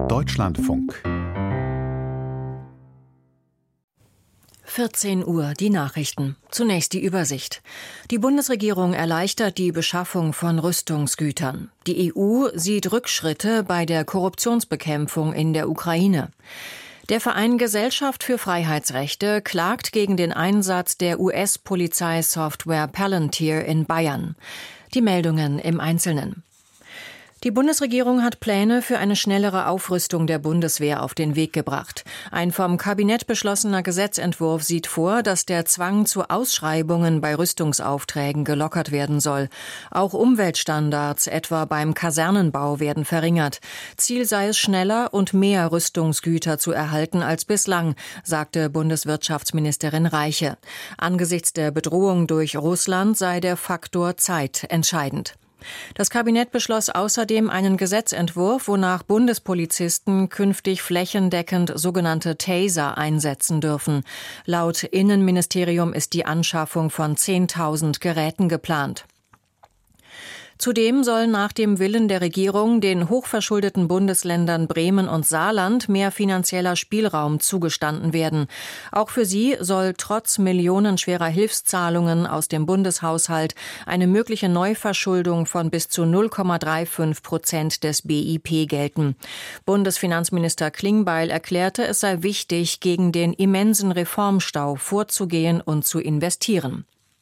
Deutschlandfunk. 14 Uhr, die Nachrichten. Zunächst die Übersicht. Die Bundesregierung erleichtert die Beschaffung von Rüstungsgütern. Die EU sieht Rückschritte bei der Korruptionsbekämpfung in der Ukraine. Der Verein Gesellschaft für Freiheitsrechte klagt gegen den Einsatz der US-Polizeisoftware Palantir in Bayern. Die Meldungen im Einzelnen. Die Bundesregierung hat Pläne für eine schnellere Aufrüstung der Bundeswehr auf den Weg gebracht. Ein vom Kabinett beschlossener Gesetzentwurf sieht vor, dass der Zwang zu Ausschreibungen bei Rüstungsaufträgen gelockert werden soll. Auch Umweltstandards, etwa beim Kasernenbau, werden verringert. Ziel sei es, schneller und mehr Rüstungsgüter zu erhalten als bislang, sagte Bundeswirtschaftsministerin Reiche. Angesichts der Bedrohung durch Russland sei der Faktor Zeit entscheidend. Das Kabinett beschloss außerdem einen Gesetzentwurf, wonach Bundespolizisten künftig flächendeckend sogenannte Taser einsetzen dürfen. Laut Innenministerium ist die Anschaffung von 10.000 Geräten geplant. Zudem soll nach dem Willen der Regierung den hochverschuldeten Bundesländern Bremen und Saarland mehr finanzieller Spielraum zugestanden werden. Auch für sie soll trotz millionenschwerer Hilfszahlungen aus dem Bundeshaushalt eine mögliche Neuverschuldung von bis zu 0,35% des BIP gelten. Bundesfinanzminister Klingbeil erklärte, es sei wichtig, gegen den immensen Reformstau vorzugehen und zu investieren.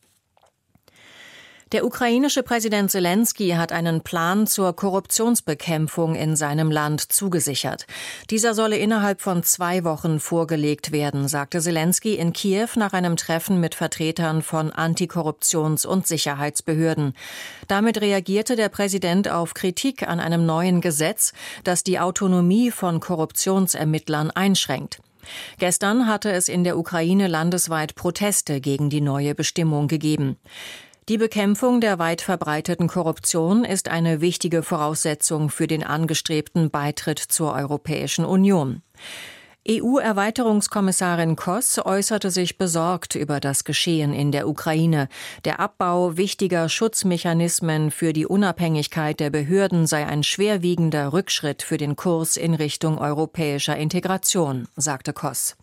Der ukrainische Präsident Selenskyj hat einen Plan zur Korruptionsbekämpfung in seinem Land zugesichert. Dieser solle innerhalb von 2 Wochen vorgelegt werden, sagte Selenskyj in Kiew nach einem Treffen mit Vertretern von Antikorruptions- und Sicherheitsbehörden. Damit reagierte der Präsident auf Kritik an einem neuen Gesetz, das die Autonomie von Korruptionsermittlern einschränkt. Gestern hatte es in der Ukraine landesweit Proteste gegen die neue Bestimmung gegeben. Die Bekämpfung der weit verbreiteten Korruption ist eine wichtige Voraussetzung für den angestrebten Beitritt zur Europäischen Union. EU-Erweiterungskommissarin Koss äußerte sich besorgt über das Geschehen in der Ukraine. Der Abbau wichtiger Schutzmechanismen für die Unabhängigkeit der Behörden sei ein schwerwiegender Rückschritt für den Kurs in Richtung europäischer Integration, sagte Koss.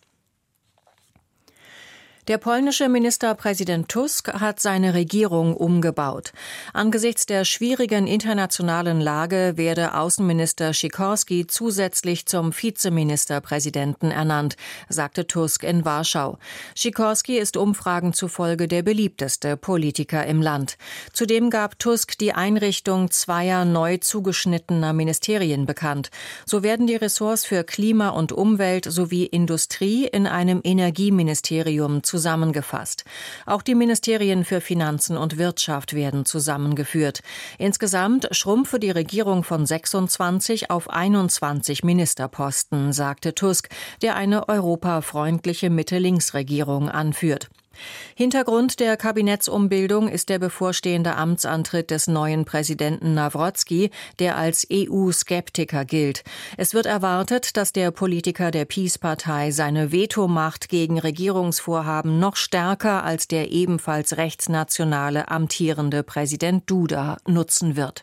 Der polnische Ministerpräsident Tusk hat seine Regierung umgebaut. Angesichts der schwierigen internationalen Lage werde Außenminister Sikorski zusätzlich zum Vizeministerpräsidenten ernannt, sagte Tusk in Warschau. Sikorski ist Umfragen zufolge der beliebteste Politiker im Land. Zudem gab Tusk die Einrichtung 2 neu zugeschnittener Ministerien bekannt. So werden die Ressorts für Klima und Umwelt sowie Industrie in einem Energieministerium zusammengefasst. Auch die Ministerien für Finanzen und Wirtschaft werden zusammengeführt. Insgesamt schrumpfe die Regierung von 26 auf 21 Ministerposten, sagte Tusk, der eine europafreundliche Mitte-Links-Regierung anführt. Hintergrund der Kabinettsumbildung ist der bevorstehende Amtsantritt des neuen Präsidenten Nawrocki, der als EU-Skeptiker gilt. Es wird erwartet, dass der Politiker der PiS-Partei seine Vetomacht gegen Regierungsvorhaben noch stärker als der ebenfalls rechtsnationale amtierende Präsident Duda nutzen wird.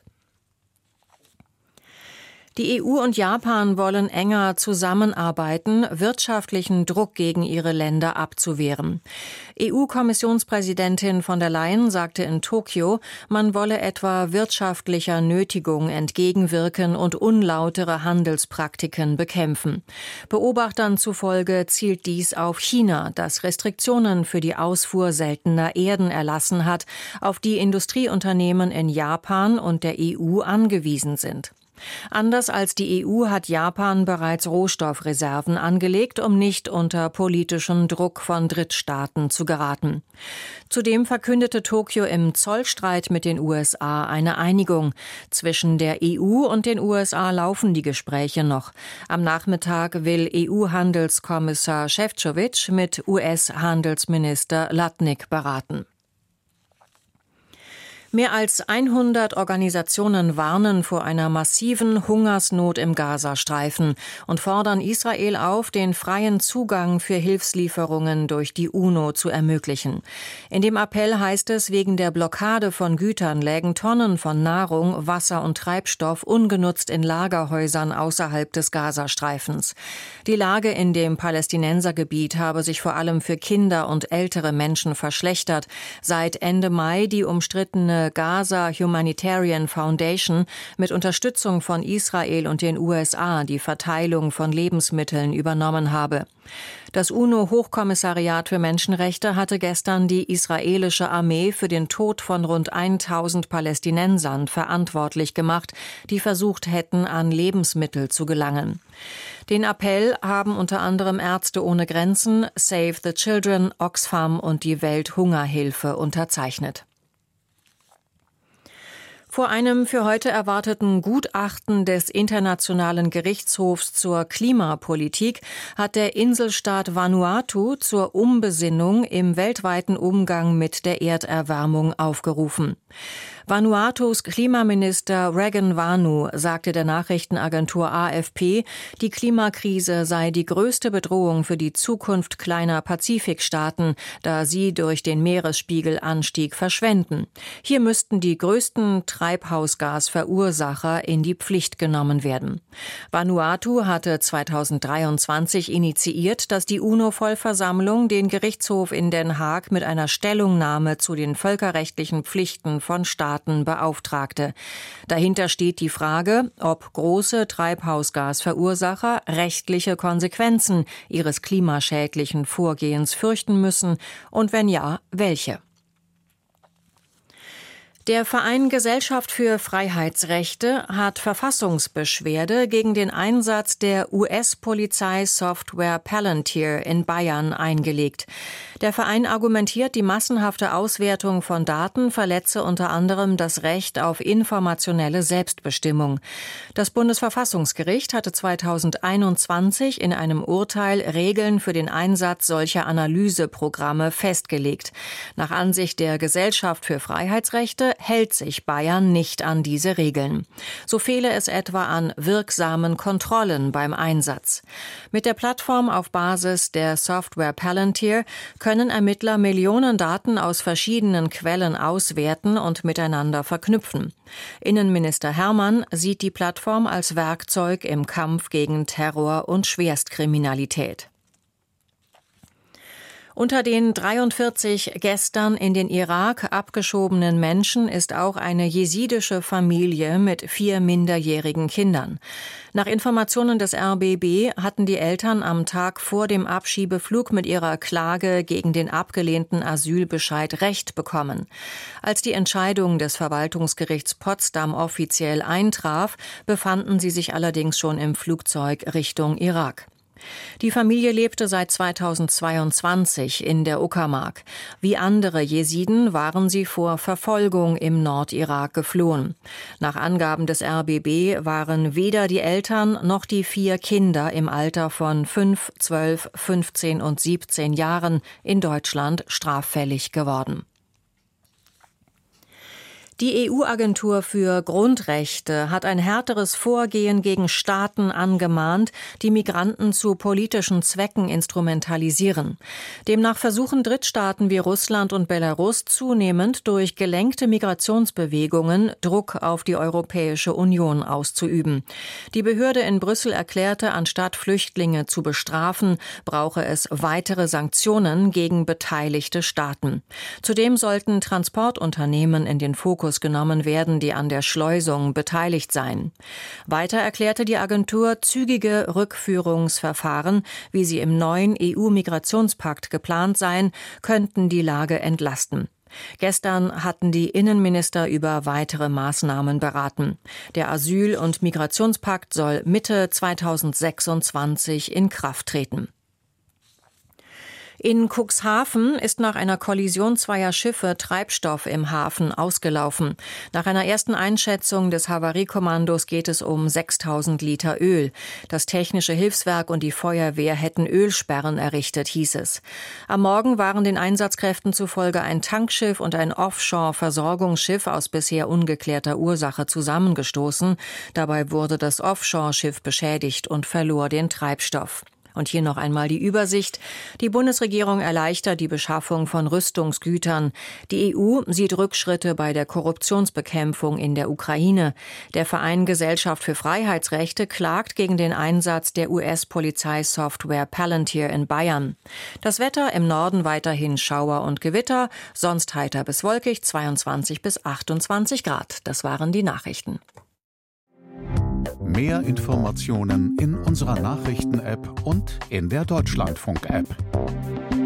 Die EU und Japan wollen enger zusammenarbeiten, wirtschaftlichen Druck gegen ihre Länder abzuwehren. EU-Kommissionspräsidentin von der Leyen sagte in Tokio, man wolle etwa wirtschaftlicher Nötigung entgegenwirken und unlautere Handelspraktiken bekämpfen. Beobachtern zufolge zielt dies auf China, das Restriktionen für die Ausfuhr seltener Erden erlassen hat, auf die Industrieunternehmen in Japan und der EU angewiesen sind. Anders als die EU hat Japan bereits Rohstoffreserven angelegt, um nicht unter politischen Druck von Drittstaaten zu geraten. Zudem verkündete Tokio im Zollstreit mit den USA eine Einigung. Zwischen der EU und den USA laufen die Gespräche noch. Am Nachmittag will EU-Handelskommissar Šefčovič mit US-Handelsminister Latnik beraten. Mehr als 100 Organisationen warnen vor einer massiven Hungersnot im Gazastreifen und fordern Israel auf, den freien Zugang für Hilfslieferungen durch die UNO zu ermöglichen. In dem Appell heißt es, wegen der Blockade von Gütern lägen Tonnen von Nahrung, Wasser und Treibstoff ungenutzt in Lagerhäusern außerhalb des Gazastreifens. Die Lage in dem Palästinensergebiet habe sich vor allem für Kinder und ältere Menschen verschlechtert, seit Ende Mai die umstrittene Gaza Humanitarian Foundation mit Unterstützung von Israel und den USA die Verteilung von Lebensmitteln übernommen habe. Das UNO-Hochkommissariat für Menschenrechte hatte gestern die israelische Armee für den Tod von rund 1000 Palästinensern verantwortlich gemacht, die versucht hätten, an Lebensmittel zu gelangen. Den Appell haben unter anderem Ärzte ohne Grenzen, Save the Children, Oxfam und die Welthungerhilfe unterzeichnet. Vor einem für heute erwarteten Gutachten des Internationalen Gerichtshofs zur Klimapolitik hat der Inselstaat Vanuatu zur Umbesinnung im weltweiten Umgang mit der Erderwärmung aufgerufen. Vanuatus Klimaminister Regan Vanu sagte der Nachrichtenagentur AFP, die Klimakrise sei die größte Bedrohung für die Zukunft kleiner Pazifikstaaten, da sie durch den Meeresspiegelanstieg verschwenden. Hier müssten die größten Treibhausgasverursacher in die Pflicht genommen werden. Vanuatu hatte 2023 initiiert, dass die UNO-Vollversammlung den Gerichtshof in Den Haag mit einer Stellungnahme zu den völkerrechtlichen Pflichten von Staaten beauftragte. Dahinter steht die Frage, ob große Treibhausgasverursacher rechtliche Konsequenzen ihres klimaschädlichen Vorgehens fürchten müssen und wenn ja, welche. Der Verein Gesellschaft für Freiheitsrechte hat Verfassungsbeschwerde gegen den Einsatz der US-Polizeisoftware Palantir in Bayern eingelegt. Der Verein argumentiert, die massenhafte Auswertung von Daten verletze unter anderem das Recht auf informationelle Selbstbestimmung. Das Bundesverfassungsgericht hatte 2021 in einem Urteil Regeln für den Einsatz solcher Analyseprogramme festgelegt. Nach Ansicht der Gesellschaft für Freiheitsrechte hält sich Bayern nicht an diese Regeln. So fehle es etwa an wirksamen Kontrollen beim Einsatz. Mit der Plattform auf Basis der Software Palantir können Ermittler Millionen Daten aus verschiedenen Quellen auswerten und miteinander verknüpfen. Innenminister Hermann sieht die Plattform als Werkzeug im Kampf gegen Terror und Schwerstkriminalität. Unter den 43 gestern in den Irak abgeschobenen Menschen ist auch eine jesidische Familie mit 4 minderjährigen Kindern. Nach Informationen des RBB hatten die Eltern am Tag vor dem Abschiebeflug mit ihrer Klage gegen den abgelehnten Asylbescheid Recht bekommen. Als die Entscheidung des Verwaltungsgerichts Potsdam offiziell eintraf, befanden sie sich allerdings schon im Flugzeug Richtung Irak. Die Familie lebte seit 2022 in der Uckermark. Wie andere Jesiden waren sie vor Verfolgung im Nordirak geflohen. Nach Angaben des RBB waren weder die Eltern noch die 4 Kinder im Alter von 5, 12, 15 und 17 Jahren in Deutschland straffällig geworden. Die EU-Agentur für Grundrechte hat ein härteres Vorgehen gegen Staaten angemahnt, die Migranten zu politischen Zwecken instrumentalisieren. Demnach versuchen Drittstaaten wie Russland und Belarus zunehmend durch gelenkte Migrationsbewegungen Druck auf die Europäische Union auszuüben. Die Behörde in Brüssel erklärte, anstatt Flüchtlinge zu bestrafen, brauche es weitere Sanktionen gegen beteiligte Staaten. Zudem sollten Transportunternehmen in den Fokus genommen werden, die an der Schleusung beteiligt seien. Weiter erklärte die Agentur, zügige Rückführungsverfahren, wie sie im neuen EU-Migrationspakt geplant seien, könnten die Lage entlasten. Gestern hatten die Innenminister über weitere Maßnahmen beraten. Der Asyl- und Migrationspakt soll Mitte 2026 in Kraft treten. In Cuxhaven ist nach einer Kollision zweier Schiffe Treibstoff im Hafen ausgelaufen. Nach einer ersten Einschätzung des Havariekommandos geht es um 6.000 Liter Öl. Das Technische Hilfswerk und die Feuerwehr hätten Ölsperren errichtet, hieß es. Am Morgen waren den Einsatzkräften zufolge ein Tankschiff und ein Offshore-Versorgungsschiff aus bisher ungeklärter Ursache zusammengestoßen. Dabei wurde das Offshore-Schiff beschädigt und verlor den Treibstoff. Und hier noch einmal die Übersicht. Die Bundesregierung erleichtert die Beschaffung von Rüstungsgütern. Die EU sieht Rückschritte bei der Korruptionsbekämpfung in der Ukraine. Der Verein Gesellschaft für Freiheitsrechte klagt gegen den Einsatz der US-Polizeisoftware Palantir in Bayern. Das Wetter im Norden weiterhin Schauer und Gewitter, sonst heiter bis wolkig, 22 bis 28 Grad. Das waren die Nachrichten. Mehr Informationen in unserer Nachrichten-App und in der Deutschlandfunk-App.